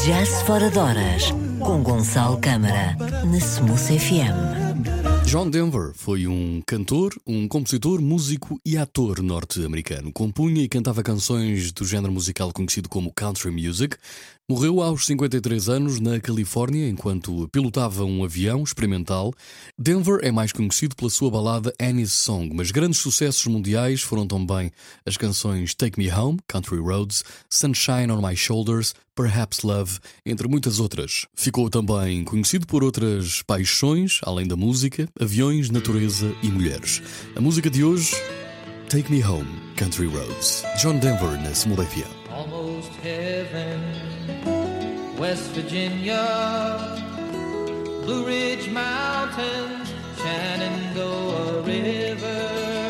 Jazz Fora de Horas, com Gonçalo Câmara, na Smooth FM. John Denver foi um cantor, um compositor, músico e ator norte-americano. Compunha e cantava canções do género musical conhecido como country music. Morreu aos 53 anos na Califórnia enquanto pilotava um avião experimental. Denver é mais conhecido pela sua balada Annie's Song, mas grandes sucessos mundiais foram também as canções Take Me Home, Country Roads, Sunshine on My Shoulders, Perhaps Love, entre muitas outras. Ficou também conhecido por outras paixões, além da música, aviões, natureza e mulheres. A música de hoje, Take Me Home, Country Roads. John Denver na Smooth FM. Almost heaven, West Virginia, Blue Ridge Mountains, Shenandoah River.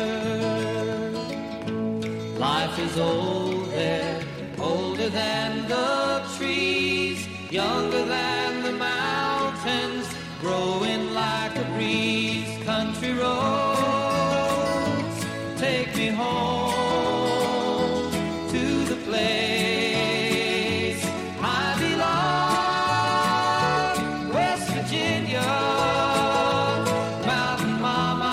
Life is old there, older than the trees, younger than the mountains, growing like a breeze. Country roads, take me home to the place I belong. West Virginia, Mountain Mama,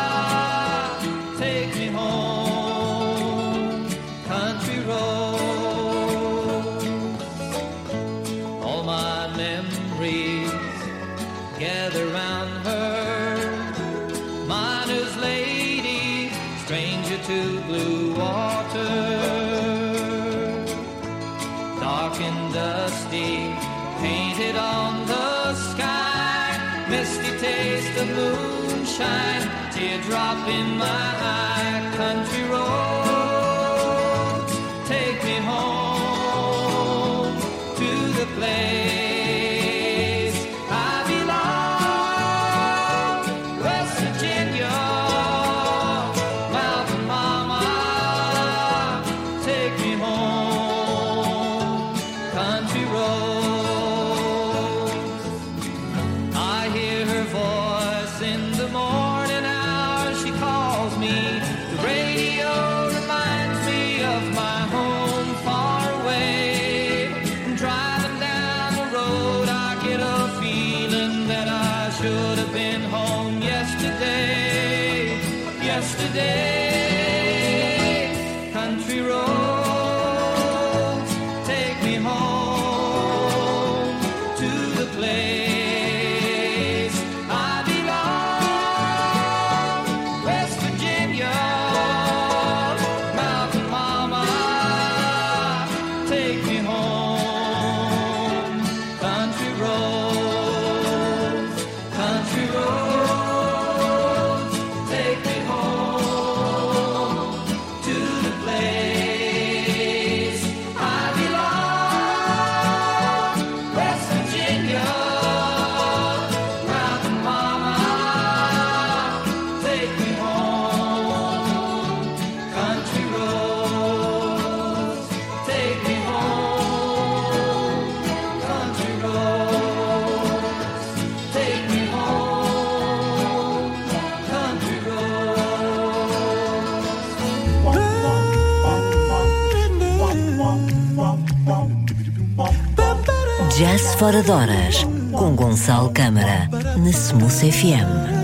take me home. Country roads, all my memories gather round her. Miner's lady, stranger to blue water. Dark and dusty, painted on the sky. Misty taste of moonshine, teardrop in my eye. Country roads, take me home to the place I belong. West Virginia, Mountain Mama, take me home. Country roads, I hear her voice in the morning hours. She calls me. The radio reminds me of my home far away. Driving down the road, I get a feeling that I should have been home yesterday. Yesterday, country roads, take me home to the place I belong. West Virginia, Mountain Mama, take me home. Country roads, country roads, take me home to the place I belong. West Virginia, Mountain Mama, take me home. Country roads, take me home. Country roads, take me home. Country Jazz Fora de Horas, com Gonçalo Câmara, na Smooth FM.